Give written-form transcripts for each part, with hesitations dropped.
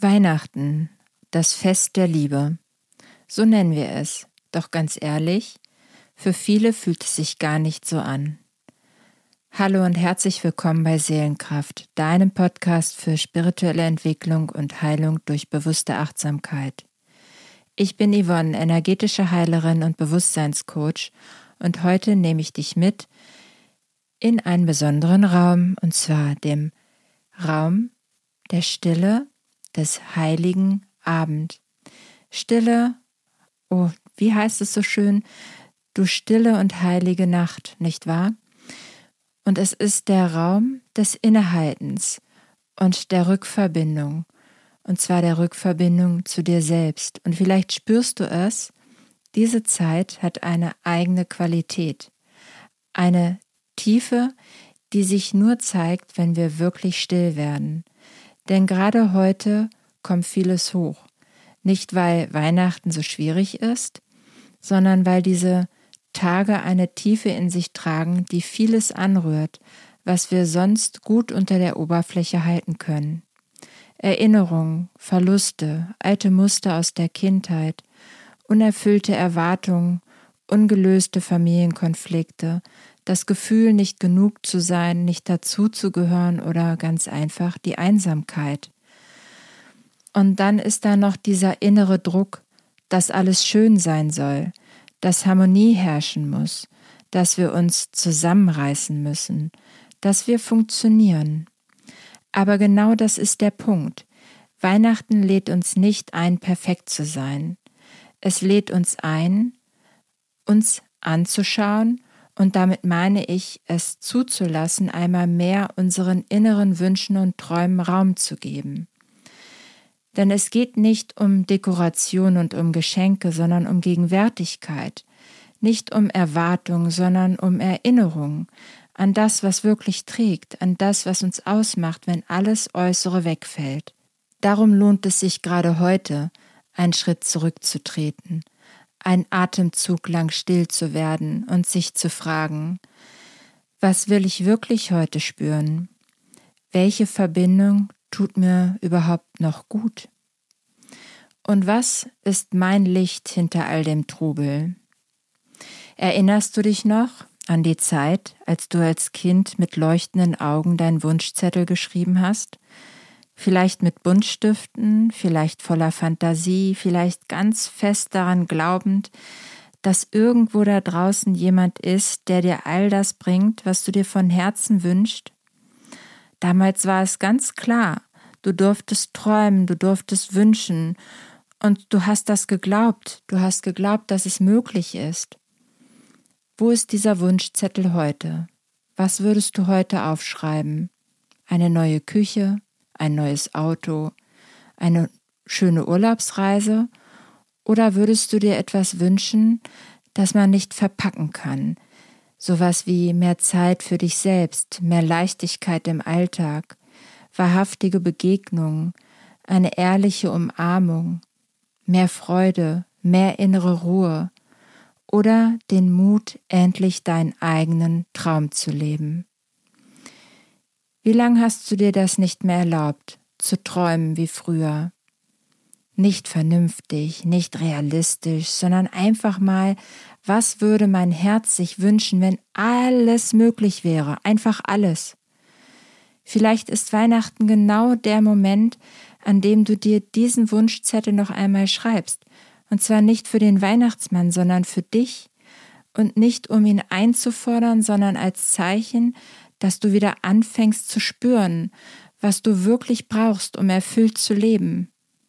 Weihnachten, das Fest der Liebe. So nennen wir es. Doch ganz ehrlich, für viele fühlt es sich gar nicht so an. Hallo und herzlich willkommen bei Seelenkraft, deinem Podcast für spirituelle Entwicklung und Heilung durch bewusste Achtsamkeit. Ich bin Yvonne, energetische Heilerin und Bewusstseinscoach, und heute nehme ich dich mit in einen besonderen Raum, und zwar dem Raum der Stille des heiligen Abend. Stille, oh, wie heißt es so schön? Du stille und heilige Nacht, nicht wahr? Und es ist der Raum des Innehaltens und der Rückverbindung, und zwar der Rückverbindung zu dir selbst. Und vielleicht spürst du es, diese Zeit hat eine eigene Qualität, eine Tiefe, die sich nur zeigt, wenn wir wirklich still werden. Denn gerade heute kommt vieles hoch. Nicht, weil Weihnachten so schwierig ist, sondern weil diese Tage eine Tiefe in sich tragen, die vieles anrührt, was wir sonst gut unter der Oberfläche halten können. Erinnerungen, Verluste, alte Muster aus der Kindheit, unerfüllte Erwartungen, ungelöste Familienkonflikte, das Gefühl, nicht genug zu sein, nicht dazuzugehören oder ganz einfach die Einsamkeit. Und dann ist da noch dieser innere Druck, dass alles schön sein soll, dass Harmonie herrschen muss, dass wir uns zusammenreißen müssen, dass wir funktionieren. Aber genau das ist der Punkt. Weihnachten lädt uns nicht ein, perfekt zu sein. Es lädt uns ein, uns anzuschauen, und damit meine ich, es zuzulassen, einmal mehr unseren inneren Wünschen und Träumen Raum zu geben. Denn es geht nicht um Dekoration und um Geschenke, sondern um Gegenwärtigkeit. Nicht um Erwartung, sondern um Erinnerung an das, was wirklich trägt, an das, was uns ausmacht, wenn alles Äußere wegfällt. Darum lohnt es sich gerade heute, einen Schritt zurückzutreten, einen Atemzug lang still zu werden und sich zu fragen, was will ich wirklich heute spüren? Welche Verbindung tut mir überhaupt noch gut? Und was ist mein Licht hinter all dem Trubel? Erinnerst du dich noch an die Zeit, als du als Kind mit leuchtenden Augen deinen Wunschzettel geschrieben hast? Vielleicht mit Buntstiften, vielleicht voller Fantasie, vielleicht ganz fest daran glaubend, dass irgendwo da draußen jemand ist, der dir all das bringt, was du dir von Herzen wünschst. Damals war es ganz klar, du durftest träumen, du durftest wünschen, und du hast das geglaubt, du hast geglaubt, dass es möglich ist. Wo ist dieser Wunschzettel heute? Was würdest du heute aufschreiben? Eine neue Küche? Ein neues Auto, eine schöne Urlaubsreise, oder würdest du dir etwas wünschen, das man nicht verpacken kann? Sowas wie mehr Zeit für dich selbst, mehr Leichtigkeit im Alltag, wahrhaftige Begegnungen, eine ehrliche Umarmung, mehr Freude, mehr innere Ruhe oder den Mut, endlich deinen eigenen Traum zu leben. Wie lange hast du dir das nicht mehr erlaubt, zu träumen wie früher? Nicht vernünftig, nicht realistisch, sondern einfach mal, was würde mein Herz sich wünschen, wenn alles möglich wäre, einfach alles. Vielleicht ist Weihnachten genau der Moment, an dem du dir diesen Wunschzettel noch einmal schreibst. Und zwar nicht für den Weihnachtsmann, sondern für dich. Und nicht um ihn einzufordern, sondern als Zeichen, dass du wieder anfängst zu spüren, was du wirklich brauchst, um erfüllt zu leben.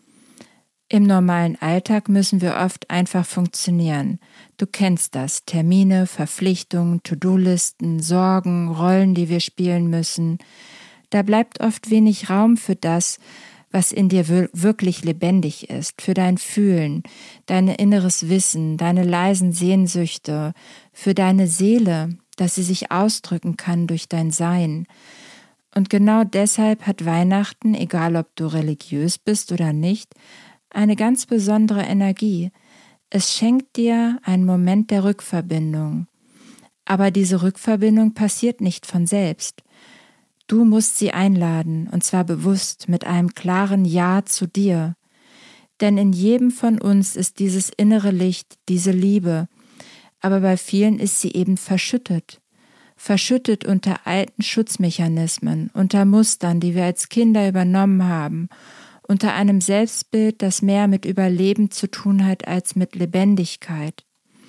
Im normalen Alltag müssen wir oft einfach funktionieren. Du kennst das: Termine, Verpflichtungen, To-Do-Listen, Sorgen, Rollen, die wir spielen müssen. Da bleibt oft wenig Raum für das, was in dir wirklich lebendig ist, für dein Fühlen, dein inneres Wissen, deine leisen Sehnsüchte, für deine Seele, dass sie sich ausdrücken kann durch dein Sein. Und genau deshalb hat Weihnachten, egal ob du religiös bist oder nicht, eine ganz besondere Energie. Es schenkt dir einen Moment der Rückverbindung. Aber diese Rückverbindung passiert nicht von selbst. Du musst sie einladen, und zwar bewusst mit einem klaren Ja zu dir. Denn in jedem von uns ist dieses innere Licht, diese Liebe, aber bei vielen ist sie eben verschüttet. Verschüttet unter alten Schutzmechanismen, unter Mustern, die wir als Kinder übernommen haben, unter einem Selbstbild, das mehr mit Überleben zu tun hat als mit Lebendigkeit.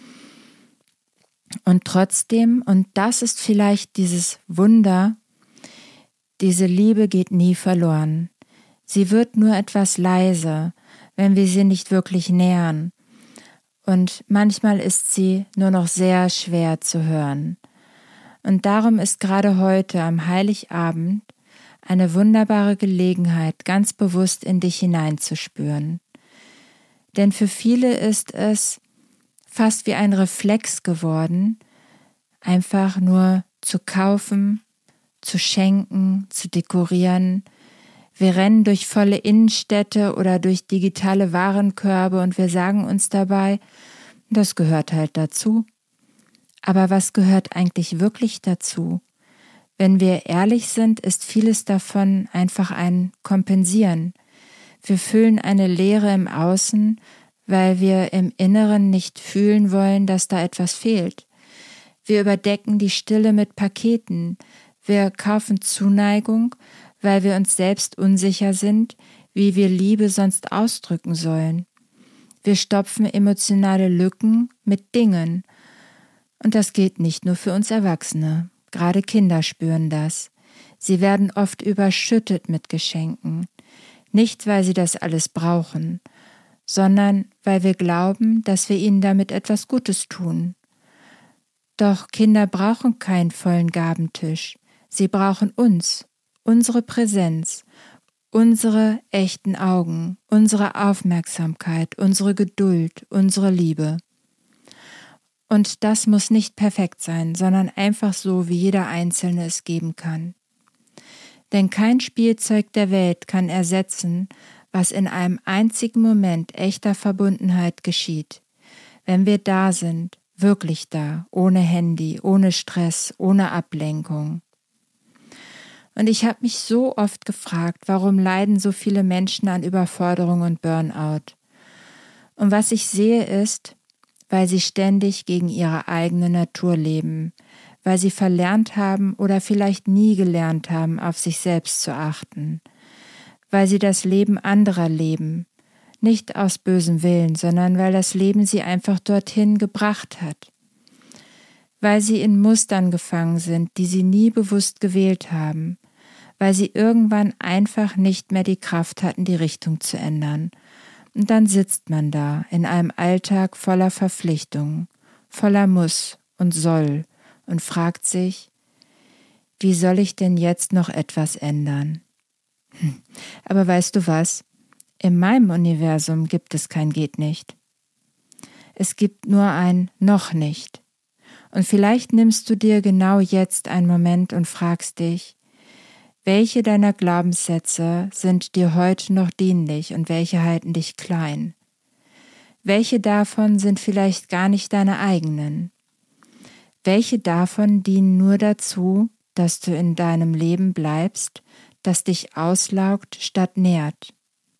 Und trotzdem, und das ist vielleicht dieses Wunder, diese Liebe geht nie verloren. Sie wird nur etwas leise, wenn wir sie nicht wirklich nähern. Und manchmal ist sie nur noch sehr schwer zu hören. Und darum ist gerade heute am Heiligabend eine wunderbare Gelegenheit, ganz bewusst in dich hineinzuspüren. Denn für viele ist es fast wie ein Reflex geworden, einfach nur zu kaufen, zu schenken, zu dekorieren. Wir rennen durch volle Innenstädte oder durch digitale Warenkörbe und wir sagen uns dabei, das gehört halt dazu. Aber was gehört eigentlich wirklich dazu? Wenn wir ehrlich sind, ist vieles davon einfach ein Kompensieren. Wir füllen eine Leere im Außen, weil wir im Inneren nicht fühlen wollen, dass da etwas fehlt. Wir überdecken die Stille mit Paketen. Wir kaufen Zuneigung, weil wir uns selbst unsicher sind, wie wir Liebe sonst ausdrücken sollen. Wir stopfen emotionale Lücken mit Dingen. Und das gilt nicht nur für uns Erwachsene. Gerade Kinder spüren das. Sie werden oft überschüttet mit Geschenken. Nicht, weil sie das alles brauchen, sondern weil wir glauben, dass wir ihnen damit etwas Gutes tun. Doch Kinder brauchen keinen vollen Gabentisch. Sie brauchen uns, unsere Präsenz, unsere echten Augen, unsere Aufmerksamkeit, unsere Geduld, unsere Liebe. Und das muss nicht perfekt sein, sondern einfach so, wie jeder Einzelne es geben kann. Denn kein Spielzeug der Welt kann ersetzen, was in einem einzigen Moment echter Verbundenheit geschieht. Wenn wir da sind, wirklich da, ohne Handy, ohne Stress, ohne Ablenkung. Und ich habe mich so oft gefragt, warum leiden so viele Menschen an Überforderung und Burnout? Und was ich sehe ist, weil sie ständig gegen ihre eigene Natur leben, weil sie verlernt haben oder vielleicht nie gelernt haben, auf sich selbst zu achten, weil sie das Leben anderer leben, nicht aus bösem Willen, sondern weil das Leben sie einfach dorthin gebracht hat, weil sie in Mustern gefangen sind, die sie nie bewusst gewählt haben, weil sie irgendwann einfach nicht mehr die Kraft hatten, die Richtung zu ändern. Und dann sitzt man da in einem Alltag voller Verpflichtungen, voller Muss und Soll und fragt sich, wie soll ich denn jetzt noch etwas ändern? Aber weißt du was? In meinem Universum gibt es kein Geht nicht. Es gibt nur ein Noch nicht. Und vielleicht nimmst du dir genau jetzt einen Moment und fragst dich, welche deiner Glaubenssätze sind dir heute noch dienlich und welche halten dich klein? Welche davon sind vielleicht gar nicht deine eigenen? Welche davon dienen nur dazu, dass du in deinem Leben bleibst, das dich auslaugt statt nährt?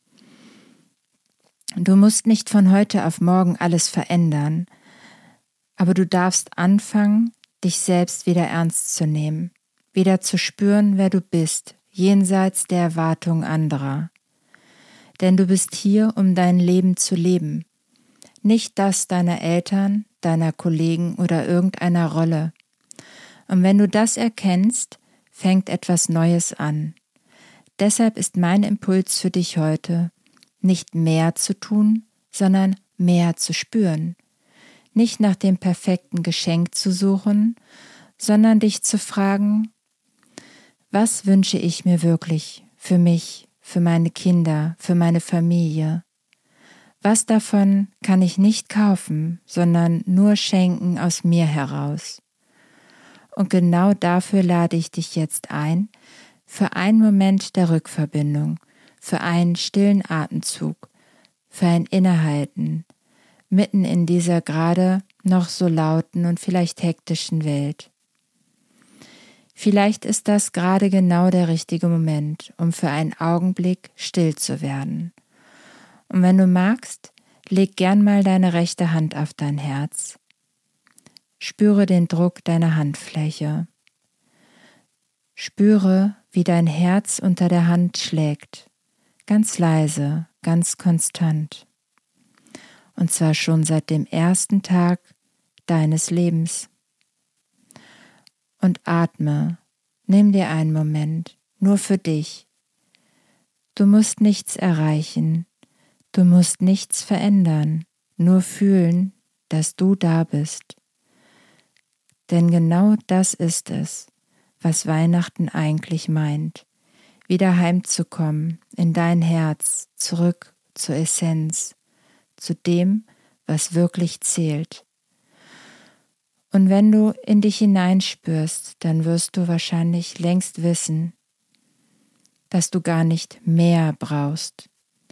Du musst nicht von heute auf morgen alles verändern, aber du darfst anfangen, dich selbst wieder ernst zu nehmen. Wieder zu spüren, wer du bist, jenseits der Erwartungen anderer. Denn du bist hier, um dein Leben zu leben, nicht das deiner Eltern, deiner Kollegen oder irgendeiner Rolle. Und wenn du das erkennst, fängt etwas Neues an. Deshalb ist mein Impuls für dich heute, nicht mehr zu tun, sondern mehr zu spüren. Nicht nach dem perfekten Geschenk zu suchen, sondern dich zu fragen, was wünsche ich mir wirklich für mich, für meine Kinder, für meine Familie? Was davon kann ich nicht kaufen, sondern nur schenken aus mir heraus? Und genau dafür lade ich dich jetzt ein, für einen Moment der Rückverbindung, für einen stillen Atemzug, für ein Innehalten, mitten in dieser gerade noch so lauten und vielleicht hektischen Welt. Vielleicht ist das gerade genau der richtige Moment, um für einen Augenblick still zu werden. Und wenn du magst, leg gern mal deine rechte Hand auf dein Herz. Spüre den Druck deiner Handfläche. Spüre, wie dein Herz unter der Hand schlägt. Ganz leise, ganz konstant. Und zwar schon seit dem ersten Tag deines Lebens. Und atme, nimm dir einen Moment, nur für dich. Du musst nichts erreichen, du musst nichts verändern, nur fühlen, dass du da bist. Denn genau das ist es, was Weihnachten eigentlich meint. Wieder heimzukommen in dein Herz, zurück zur Essenz, zu dem, was wirklich zählt. Und wenn du in dich hineinspürst, dann wirst du wahrscheinlich längst wissen, dass du gar nicht mehr brauchst,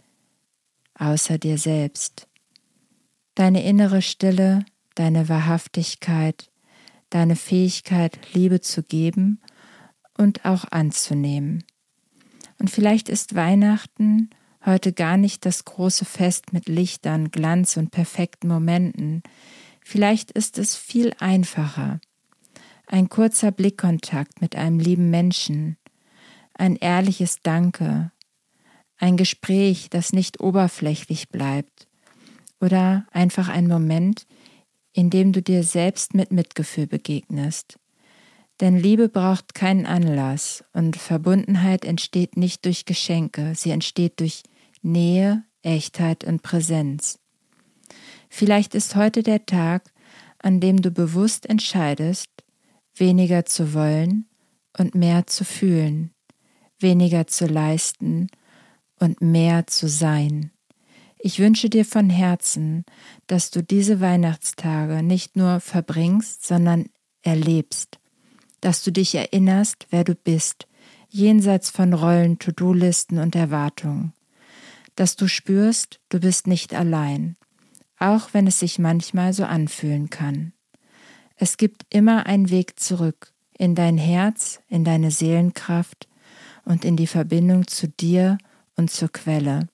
außer dir selbst. Deine innere Stille, deine Wahrhaftigkeit, deine Fähigkeit, Liebe zu geben und auch anzunehmen. Und vielleicht ist Weihnachten heute gar nicht das große Fest mit Lichtern, Glanz und perfekten Momenten. Vielleicht ist es viel einfacher. Ein kurzer Blickkontakt mit einem lieben Menschen, ein ehrliches Danke, ein Gespräch, das nicht oberflächlich bleibt oder einfach ein Moment, in dem du dir selbst mit Mitgefühl begegnest. Denn Liebe braucht keinen Anlass und Verbundenheit entsteht nicht durch Geschenke, sie entsteht durch Nähe, Echtheit und Präsenz. Vielleicht ist heute der Tag, an dem du bewusst entscheidest, weniger zu wollen und mehr zu fühlen, weniger zu leisten und mehr zu sein. Ich wünsche dir von Herzen, dass du diese Weihnachtstage nicht nur verbringst, sondern erlebst, dass du dich erinnerst, wer du bist, jenseits von Rollen, To-Do-Listen und Erwartungen, dass du spürst, du bist nicht allein, auch wenn es sich manchmal so anfühlen kann. Es gibt immer einen Weg zurück in dein Herz, in deine Seelenkraft und in die Verbindung zu dir und zur Quelle.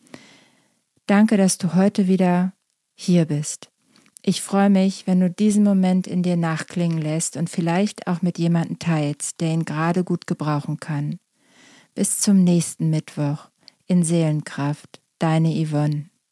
Danke, dass du heute wieder hier bist. Ich freue mich, wenn du diesen Moment in dir nachklingen lässt und vielleicht auch mit jemandem teilst, der ihn gerade gut gebrauchen kann. Bis zum nächsten Mittwoch in Seelenkraft, deine Yvonne.